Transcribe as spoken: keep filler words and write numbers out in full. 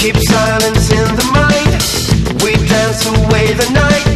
keep silence in the mind. We dance away the night.